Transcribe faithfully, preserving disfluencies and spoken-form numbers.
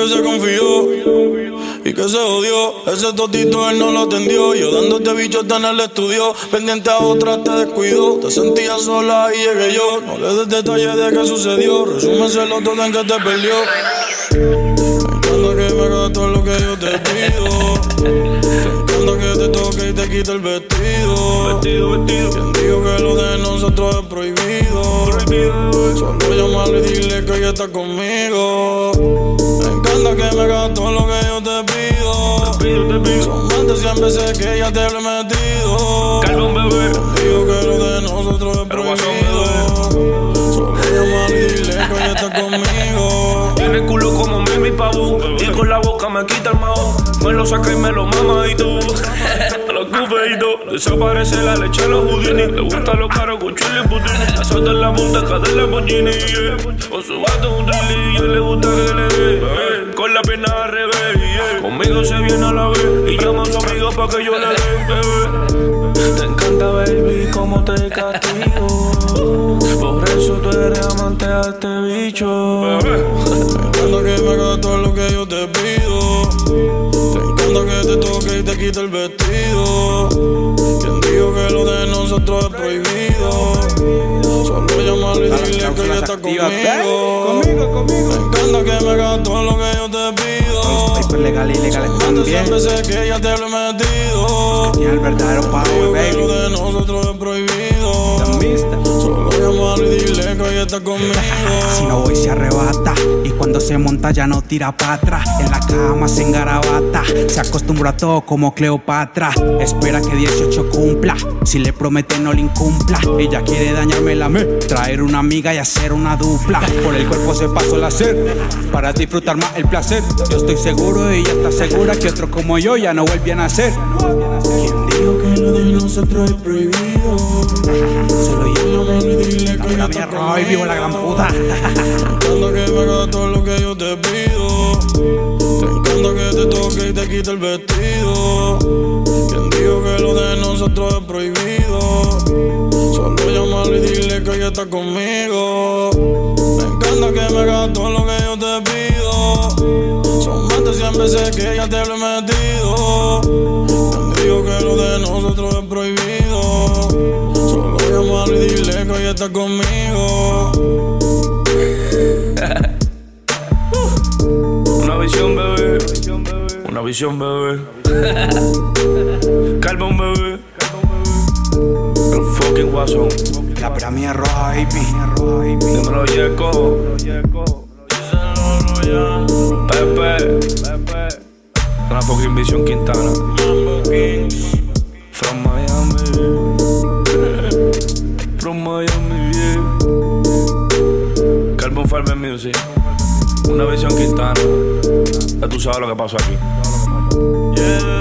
que se confió y que se odió. Ese totito él no lo atendió. Yo dándote bichota en el estudio, pendiente a otra te descuidó. Te sentías sola y llegué yo. No le des detalles de qué sucedió. Resúmeselo todo en que te perdió. Me encanta que me hagas todo lo que yo te pido. Te encanta que te toque y te quite el vestido. Vestido, vestido. Quien dijo que lo de nosotros es prohibido. Prohibido. Solo llamarle y dile que ella está conmigo. Me encanta que me hagas todo lo que yo te pido. Te pido, te pido. Son más de cien veces que ella te habré metido. Calma, bebé. Quien dijo que lo de nosotros es prohibido. Solo llamarle y dile que ella está conmigo. Tiene el culo como Mimi Pavú y con la boca me quita el maho. Me lo saca y me lo mama y tú te lo escupe y tú. Desaparece la leche de los Houdini. Le gusta los caros con chile y putini. La salta en la punta, de la Lamborghini, yeah. Con su gato un trilli y a él le gusta que le dé, yeah. Con la pierna al revés, yeah. Conmigo se viene a la vez y llama a su amigo pa' que yo le dé, bebé. Te encanta, baby, como te castigo. Por eso tú eres amante a este bicho, bebé. Me encanta que me hagas todo lo que yo te pido. Te encanta que te toque y te quite el vestido. Quien dijo que lo de nosotros es prohibido. Solo llamarle y dile que ella está conmigo. Conmigo, conmigo. Me encanta que me hagas todo lo que yo te pido. Los papers legales y legales también. Cien veces que ella te lo he metido. Ni el verdadero power, baby. Lo de nosotros es prohibido. La mista. Solo llamarle y dile que ella está conmigo. Si no voy se arrebata y cuando se monta ya no tira para atrás. En la cama se engarabata, se acostumbra a todo como Cleopatra. Espera que dieciocho cumpla, si le promete no le incumpla. Ella quiere dañarme la me, traer una amiga y hacer una dupla. Por el cuerpo se pasó el hacer, para disfrutar más el placer. Yo estoy seguro y ella está segura que otro como yo ya no vuelve a nacer. ¿Quién dijo que lo de nosotros es prohibido? Solo llámame y dile que ella está conmigo. Ay, vivo la gran puta. Te encanta que me hagas todo lo que yo te pido. Te encanta que te toque y te quite el vestido. Quien dijo que lo de nosotros es prohibido? Solo llamarle y dile que ella está conmigo. Me encanta que me hagas todo lo que yo te pido. Son más de cien veces que ella te lo he metido. Quien dijo que lo de nosotros es prohibido? Solo llamarle y dile que ella está conmigo. Una visión, bebé. Una visión, bebé. Calma, bebé. El fucking guasón. La pera mía roja, baby. Dímelo, Yeco. Pepe. Una fucking visión Quintana. From Miami. From Miami, yeah. Carbon Farmer Music. Una visión Quintana. Ya tú sabes lo que pasó aquí. Yeah.